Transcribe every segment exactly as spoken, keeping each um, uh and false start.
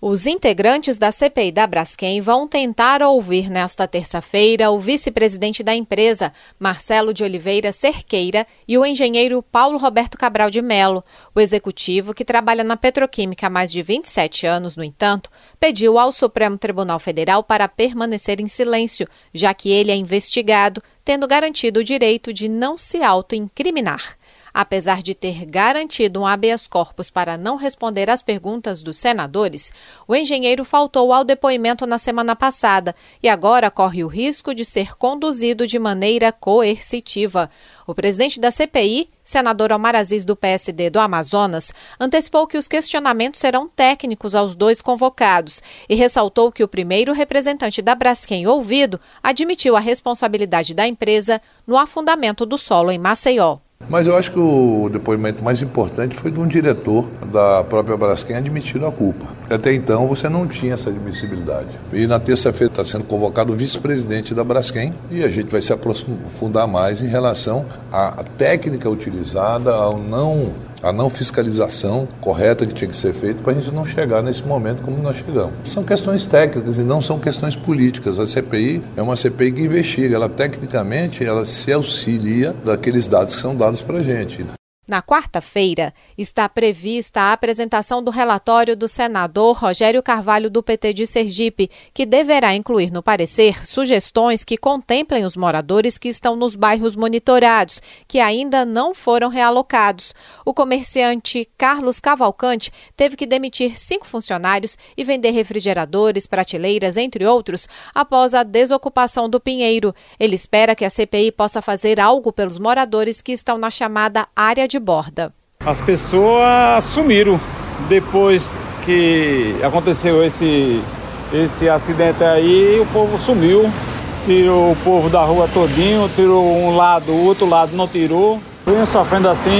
Os integrantes da C P I da Braskem vão tentar ouvir nesta terça-feira o vice-presidente da empresa, Marcelo de Oliveira Cerqueira, e o engenheiro Paulo Roberto Cabral de Mello. O executivo, que trabalha na petroquímica há mais de vinte e sete anos, no entanto, pediu ao Supremo Tribunal Federal para permanecer em silêncio, já que ele é investigado, tendo garantido o direito de não se auto-incriminar. Apesar de ter garantido um habeas corpus para não responder às perguntas dos senadores, o engenheiro faltou ao depoimento na semana passada e agora corre o risco de ser conduzido de maneira coercitiva. O presidente da C P I, senador Omar Aziz do P S D do Amazonas, antecipou que os questionamentos serão técnicos aos dois convocados e ressaltou que o primeiro representante da Braskem ouvido admitiu a responsabilidade da empresa no afundamento do solo em Maceió. Mas eu acho que o depoimento mais importante foi de um diretor da própria Braskem admitindo a culpa. Até então você não tinha essa admissibilidade. E na terça-feira está sendo convocado o vice-presidente da Braskem e a gente vai se aprofundar mais em relação à técnica utilizada, ao não, à não fiscalização correta que tinha que ser feita para a gente não chegar nesse momento como nós chegamos. São questões técnicas e não são questões políticas. A C P I é uma C P I que investiga. Ela tecnicamente ela se auxilia daqueles dados que são dados para a gente. Na quarta-feira, está prevista a apresentação do relatório do senador Rogério Carvalho, do P T de Sergipe, que deverá incluir no parecer sugestões que contemplem os moradores que estão nos bairros monitorados, que ainda não foram realocados. O comerciante Carlos Cavalcante teve que demitir cinco funcionários e vender refrigeradores, prateleiras, entre outros, após a desocupação do Pinheiro. Ele espera que a C P I possa fazer algo pelos moradores que estão na chamada área de de borda. As pessoas sumiram depois que aconteceu esse, esse acidente aí, o povo sumiu, tirou o povo da rua todinho, tirou um lado, o outro lado não tirou. Venho sofrendo assim,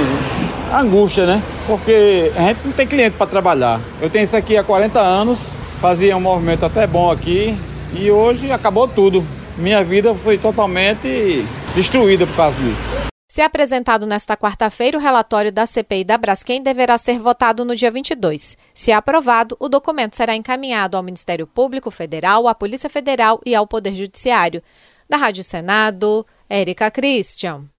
angústia, né? Porque a gente não tem cliente para trabalhar. Eu tenho isso aqui há quarenta anos, fazia um movimento até bom aqui e hoje acabou tudo. Minha vida foi totalmente destruída por causa disso. Se apresentado nesta quarta-feira, o relatório da C P I da Braskem deverá ser votado no dia vinte e dois. Se aprovado, o documento será encaminhado ao Ministério Público Federal, à Polícia Federal e ao Poder Judiciário. Da Rádio Senado, Érica Christian.